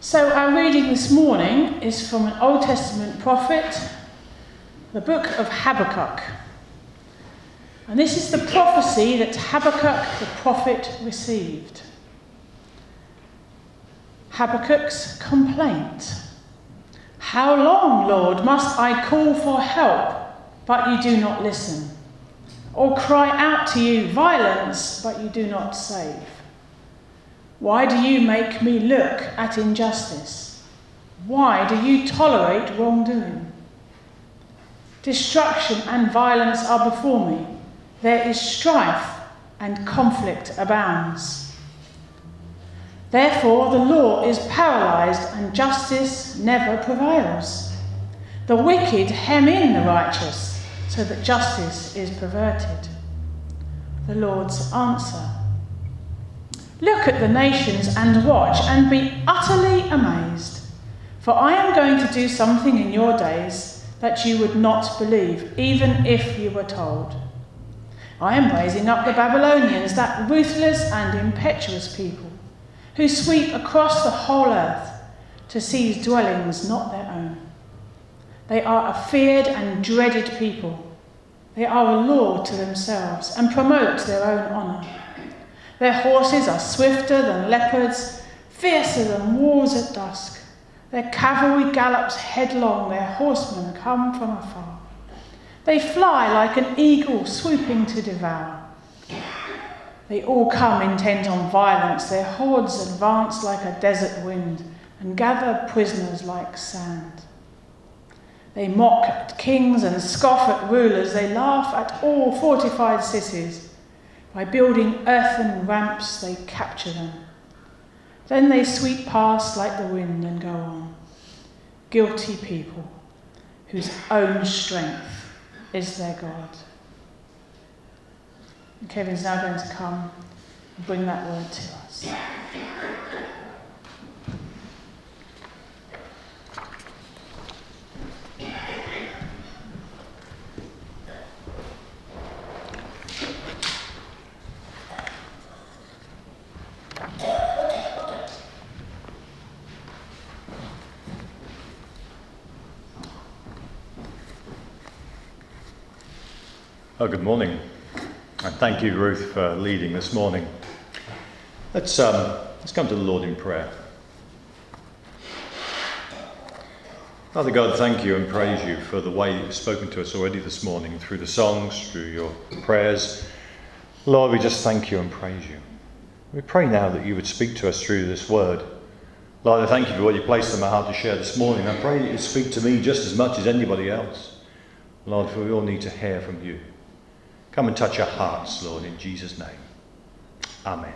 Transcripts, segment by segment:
So our reading this morning is from an Old Testament prophet, the book of Habakkuk. And this is the prophecy that Habakkuk the prophet received. Habakkuk's complaint. How long, Lord, must I call for help, but you do not listen? Or cry out to you violence, but you do not save? Why do you make me look at injustice? Why do you tolerate wrongdoing? Destruction and violence are before me. There is strife and conflict abounds. Therefore the law is paralyzed and justice never prevails. The wicked hem in the righteous so that justice is perverted. The Lord's answer. Look at the nations and watch and be utterly amazed. For I am going to do something in your days that you would not believe, even if you were told. I am raising up the Babylonians, that ruthless and impetuous people, who sweep across the whole earth to seize dwellings not their own. They are a feared and dreaded people. They are a law to themselves and promote their own honour. Their horses are swifter than leopards, fiercer than wolves at dusk. Their cavalry gallops headlong, their horsemen come from afar. They fly like an eagle swooping to devour. They all come intent on violence. Their hordes advance like a desert wind and gather prisoners like sand. They mock at kings and scoff at rulers. They laugh at all fortified cities. By building earthen ramps, they capture them. Then they sweep past like the wind and go on. Guilty people whose own strength is their God. And Kevin's now going to come and bring that word to us. Oh, good morning, and thank you, Ruth, for leading this morning. Let's come to the Lord in prayer. Father God, thank you and praise you for the way you've spoken to us already this morning through the songs, through your prayers. Lord, we just thank you and praise you. We pray now that you would speak to us through this word. Lord, I thank you for what you placed in my heart to share this morning. I pray that you speak to me just as much as anybody else. Lord, for we all need to hear from you. Come and touch our hearts, Lord, in Jesus' name. Amen.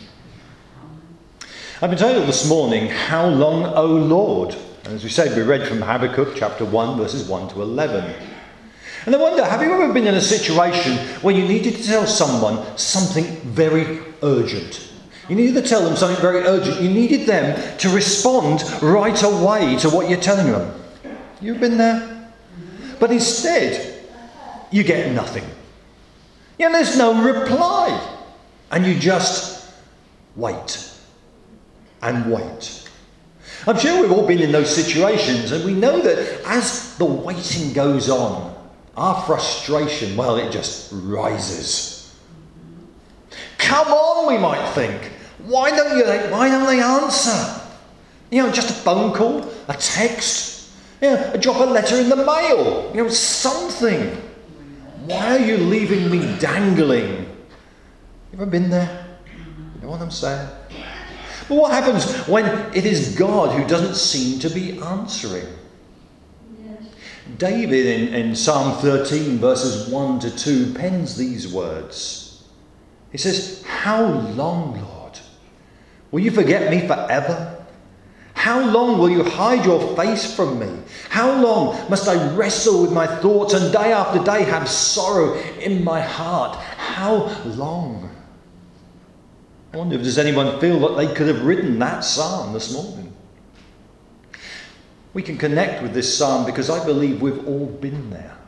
I've been told this morning, how long, O Lord? And as we said, we read from Habakkuk chapter 1, verses 1 to 11. And I wonder, have you ever been in a situation where you needed to tell someone something very urgent? You needed to tell them something very urgent. You needed them to respond right away to what you're telling them. You've been there? But instead, you get nothing. Yeah, there's no reply. And you just wait and wait. I'm sure we've all been in those situations, and we know that as the waiting goes on, our frustration, well, it just rises. Come on, we might think. Why don't they answer? You know, just a phone call, a text, drop a letter in the mail, something. Why are you leaving me dangling? You ever been there? You know what I'm saying? But what happens when it is God who doesn't seem to be answering? Yes. David in Psalm 13 verses 1 to 2 pens these words. He says, "How long, Lord? Will you forget me forever? How long will you hide your face from me? How long must I wrestle with my thoughts and day after day have sorrow in my heart? How long?" I wonder if does anyone feel that they could have written that psalm this morning. We can connect with this psalm because I believe we've all been there.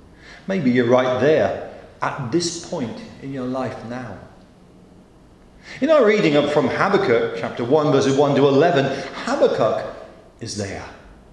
Maybe you're right there at this point in your life now. In our reading from Habakkuk, chapter 1, verses 1 to 11, Habakkuk is there.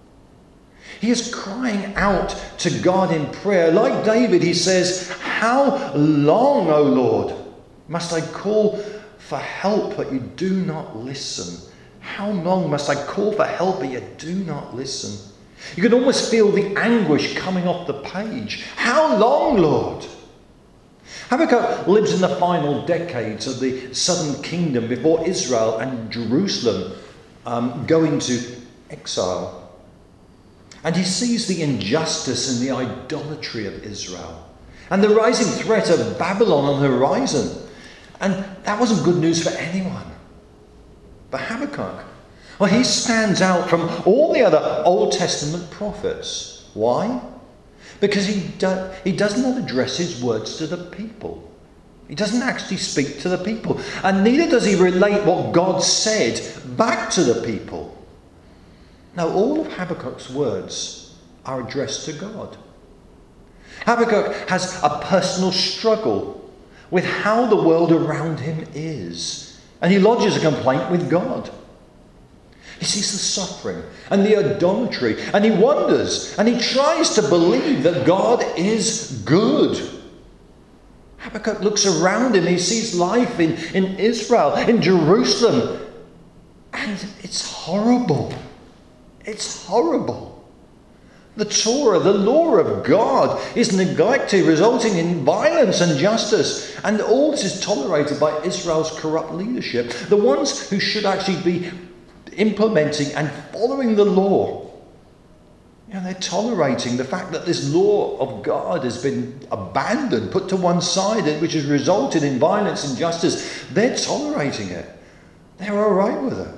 He is crying out to God in prayer. Like David, he says, "How long, O Lord, must I call for help, but you do not listen? How long must I call for help, but you do not listen?" You can almost feel the anguish coming off the page. How long, Lord? Habakkuk lives in the final decades of the southern kingdom before Israel and Jerusalem go into exile. And he sees the injustice and the idolatry of Israel and the rising threat of Babylon on the horizon. And that wasn't good news for anyone. But Habakkuk, well, he stands out from all the other Old Testament prophets. Why? Because he does not address his words to the people. He doesn't actually speak to the people. And neither does he relate what God said back to the people. Now, all of Habakkuk's words are addressed to God. Habakkuk has a personal struggle with how the world around him is, and he lodges a complaint with God. He sees the suffering and the idolatry, and he wonders, and he tries to believe that God is good. Habakkuk looks around him, he sees life in Israel, in Jerusalem, and it's horrible. It's horrible. The Torah, the law of God, is neglected, resulting in violence and injustice. And all this is tolerated by Israel's corrupt leadership, the ones who should actually be implementing and following the law. They're tolerating the fact that this law of God has been abandoned, put to one side, which has resulted in violence and injustice. They're tolerating it. They're all right with it.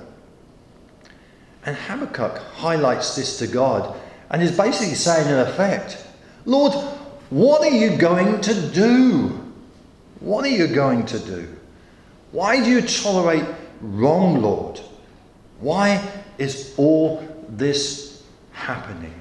And Habakkuk highlights this to God and is basically saying in effect, "Lord, what are you going to do? What are you going to do? Why do you tolerate wrong, Lord? Why is all this happening?"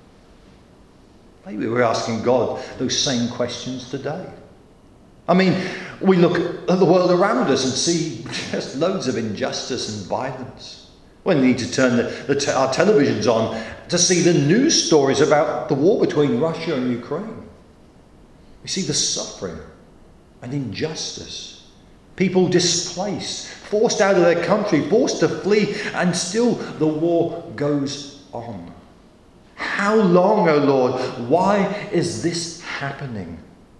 Maybe we're asking God those same questions today. I mean, we look at the world around us and see just loads of injustice and violence. We need to turn our televisions on to see the news stories about the war between Russia and Ukraine. We see the suffering and injustice. People displaced, forced out of their country, forced to flee, and still the war goes on. How long, O Lord? Why is this happening?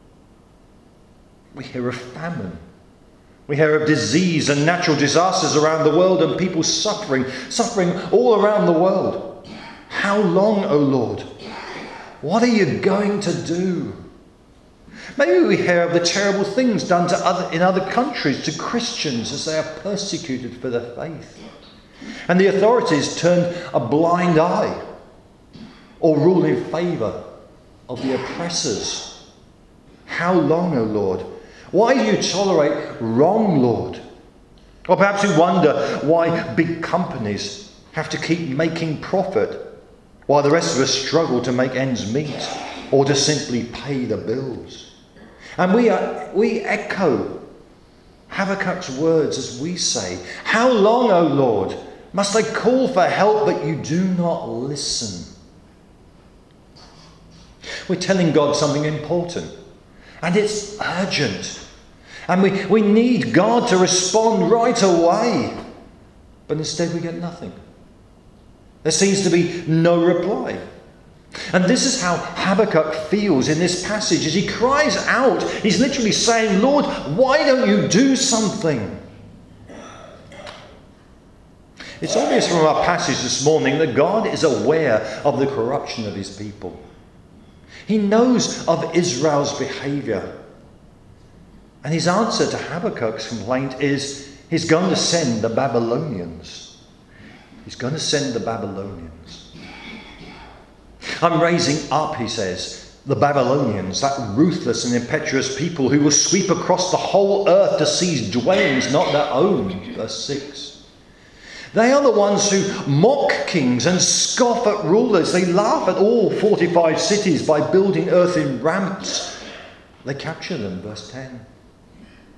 We hear of famine. We hear of disease and natural disasters around the world, and people suffering all around the world. How long, O Lord? What are you going to do? Maybe we hear of the terrible things done in other countries to Christians as they are persecuted for their faith. And the authorities turn a blind eye or rule in favour of the oppressors. How long, O Lord? Why do you tolerate wrong, Lord? Or perhaps we wonder why big companies have to keep making profit while the rest of us struggle to make ends meet or to simply pay the bills. And we echo Habakkuk's words as we say, "How long, O Lord, must I call for help, but you do not listen?" We're telling God something important, and it's urgent. And we need God to respond right away. But instead we get nothing. There seems to be no reply. And this is how Habakkuk feels in this passage as he cries out. He's literally saying, "Lord, why don't you do something?" It's obvious from our passage this morning that God is aware of the corruption of his people. He knows of Israel's behaviour. And his answer to Habakkuk's complaint is he's going to send the Babylonians. He's going to send the Babylonians. "I'm raising up," he says, "the Babylonians, that ruthless and impetuous people who will sweep across the whole earth to seize dwellings not their own." Verse 6. They are the ones who mock kings and scoff at rulers. They laugh at all fortified cities by building earthen ramps. They capture them. Verse 10.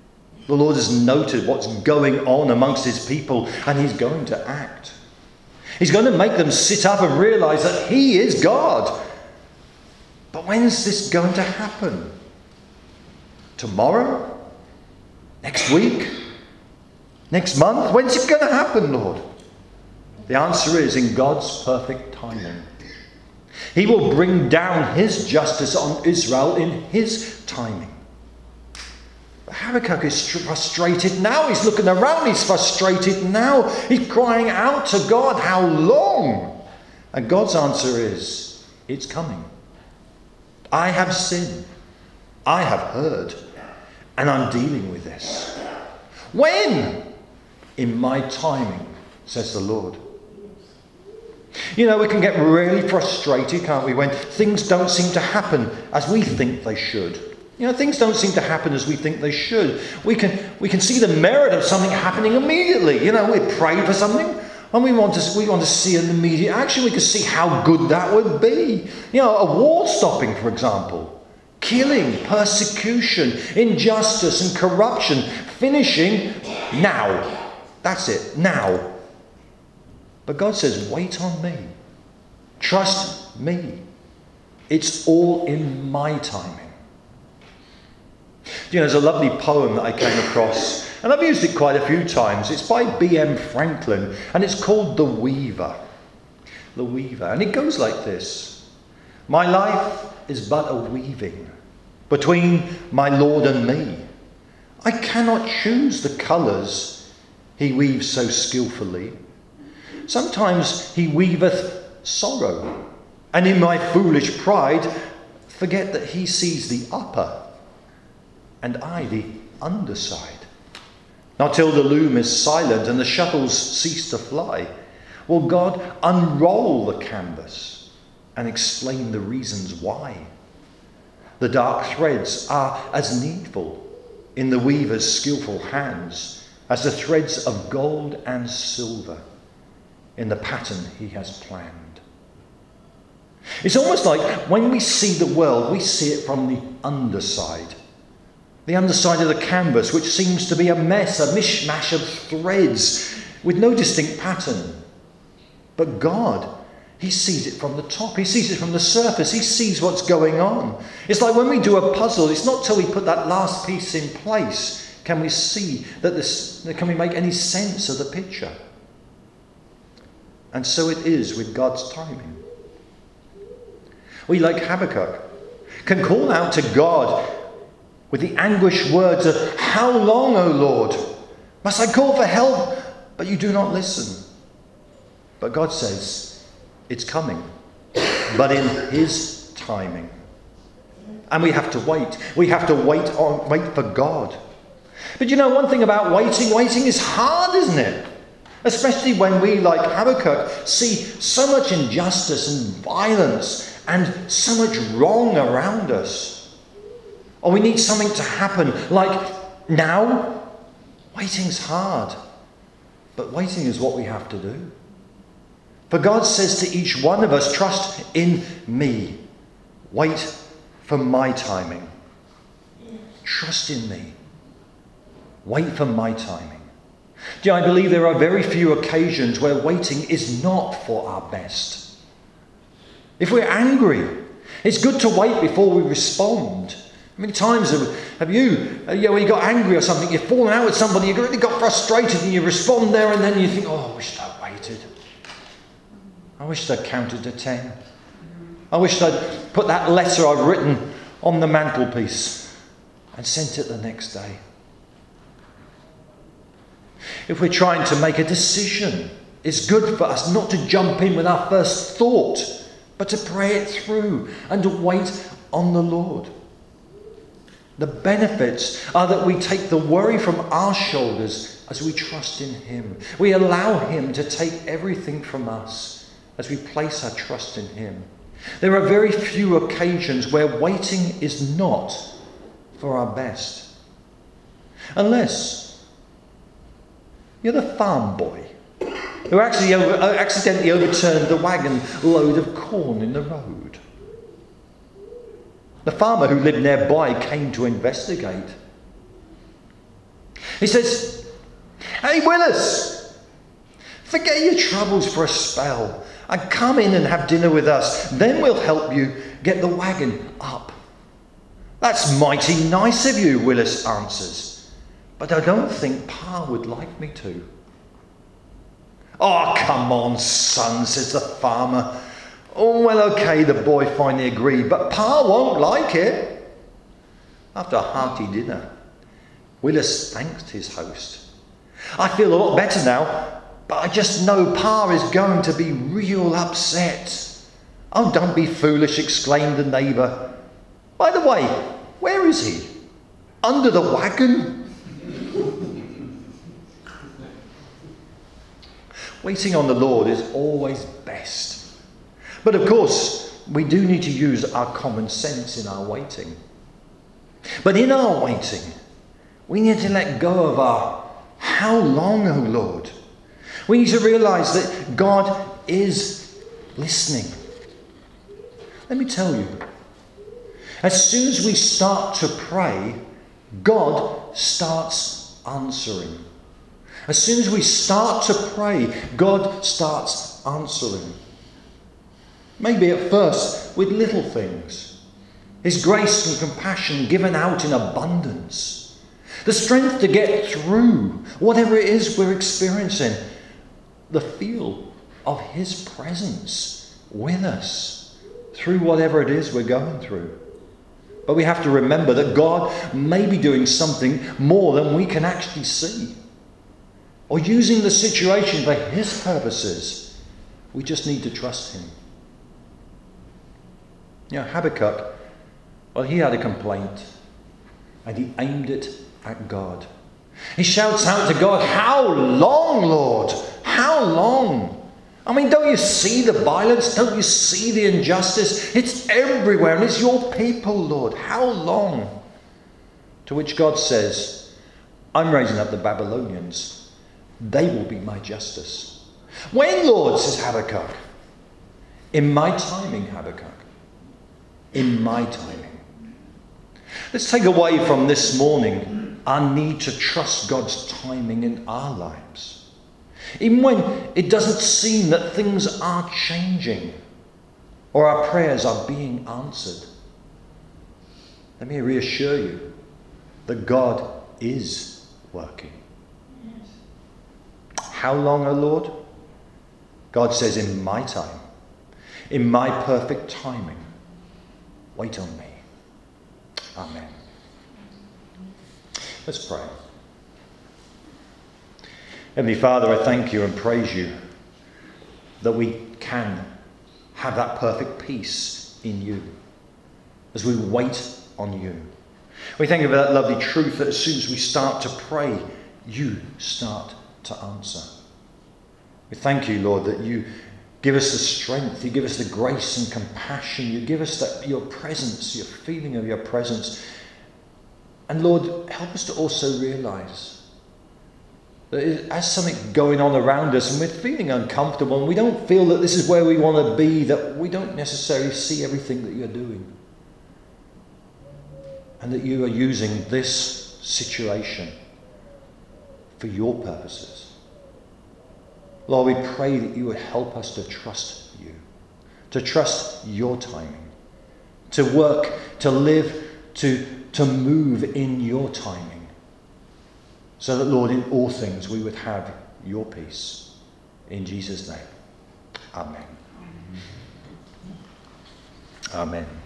The Lord has noted what's going on amongst his people, and he's going to act. He's going to make them sit up and realise that he is God. But when's this going to happen? Tomorrow? Next week? Next month? When's it going to happen, Lord? The answer is in God's perfect timing. He will bring down his justice on Israel in his timing. But Habakkuk is frustrated now. He's looking around. He's frustrated now. He's crying out to God, how long? And God's answer is, it's coming. I have sinned. I have heard. And I'm dealing with this. When? In my timing, says the Lord. You know, we can get really frustrated, can't we, when things don't seem to happen as we think they should. You know, things don't seem to happen as we think they should. We can see the merit of something happening immediately. You know, we pray for something and we want to see an immediate action. We can see how good that would be. You know, a war stopping, for example. Killing, persecution, injustice and corruption finishing now. That's it, now. But God says, wait on me. Trust me. It's all in my timing. You know, there's a lovely poem that I came across, and I've used it quite a few times. It's by B.M. Franklin, and it's called The Weaver. The Weaver. And it goes like this. My life is but a weaving between my Lord and me. I cannot choose the colours he weaves so skillfully. Sometimes he weaveth sorrow, and in my foolish pride forget that he sees the upper, and I the underside. Not till the loom is silent and the shuttles cease to fly will God unroll the canvas and explain the reasons why. The dark threads are as needful in the weaver's skillful hands as the threads of gold and silver in the pattern he has planned. It's almost like when we see the world, we see it from the underside. The underside of the canvas, which seems to be a mess, a mishmash of threads with no distinct pattern. But God, he sees it from the top. He sees it from the surface. He sees what's going on. It's like when we do a puzzle, it's not till we put that last piece in place can we see that can we make any sense of the picture. And so it is with God's timing. We, like Habakkuk, can call out to God with the anguished words of, how long, O Lord? Must I call for help, but you do not listen? But God says, it's coming, but in his timing. And we have to wait. We have to wait for God. But you know, one thing about waiting is hard, isn't it? Especially when we, like Habakkuk, see so much injustice and violence and so much wrong around us. Or we need something to happen, like now. Waiting's hard, but waiting is what we have to do. For God says to each one of us, trust in me. Wait for my timing. Trust in me. Wait for my timing. Do you know, I believe there are very few occasions where waiting is not for our best. If we're angry, it's good to wait before we respond. How many times have you, when you got angry or something, you've fallen out with somebody, you really got frustrated and you respond there and then you think, oh, I wish I'd waited. I wish I'd counted to 10. I wish I'd put that letter I've written on the mantelpiece and sent it the next day. If we're trying to make a decision, it's good for us not to jump in with our first thought, but to pray it through and to wait on the Lord. The benefits are that we take the worry from our shoulders as we trust in him. We allow him to take everything from us as we place our trust in him. There are very few occasions where waiting is not for our best. Unless you're the farm boy who accidentally overturned the wagon load of corn in the road. The farmer who lived nearby came to investigate. He says, "Hey, Willis, forget your troubles for a spell and come in and have dinner with us. Then we'll help you get the wagon up." "That's mighty nice of you," Willis answers, "but I don't think Pa would like me to." "Oh, come on, son," says the farmer. "Oh, well, okay," the boy finally agreed, "but Pa won't like it." After a hearty dinner, Willis thanked his host. "I feel a lot better now, but I just know Pa is going to be real upset." "Oh, don't be foolish," exclaimed the neighbour. "By the way, where is he? Under the wagon?" Waiting on the Lord is always best. But of course, we do need to use our common sense in our waiting. But in our waiting, we need to let go of our "how long, O Lord?" We need to realise that God is listening. Let me tell you, as soon as we start to pray, God starts answering. As soon as we start to pray, God starts answering. Maybe at first with little things. His grace and compassion given out in abundance. The strength to get through whatever it is we're experiencing. The feel of His presence with us through whatever it is we're going through. But we have to remember that God may be doing something more than we can actually see, or using the situation for His purposes. We just need to trust Him. You know, Habakkuk, well, he had a complaint, and he aimed it at God. He shouts out to God, "How long, Lord? How long? I mean, don't you see the violence? Don't you see the injustice? It's everywhere, and it's your people, Lord. How long?" To which God says, "I'm raising up the Babylonians. They will be my justice." "When, Lord?" says Habakkuk. "In my timing, Habakkuk. In my timing." Let's take away from this morning our need to trust God's timing in our lives. Even when it doesn't seem that things are changing or our prayers are being answered. Let me reassure you that God is working. How long, O Lord? God says, "In my time, in my perfect timing. Wait on me." Amen. Let's pray. Heavenly Father, I thank you and praise you that we can have that perfect peace in you as we wait on you. We thank you for that lovely truth that as soon as we start to pray, you start to answer. We thank you, Lord, that you give us the strength, you give us the grace and compassion, you give us your presence, your feeling of your presence. And Lord, help us to also realise that as something going on around us and we're feeling uncomfortable and we don't feel that this is where we want to be, that we don't necessarily see everything that you're doing. And that you are using this situation for your purposes. Lord, we pray that you would help us to trust you, to trust your timing, to work, to live, to move in your timing. So that, Lord, in all things we would have your peace. In Jesus' name. Amen. Amen.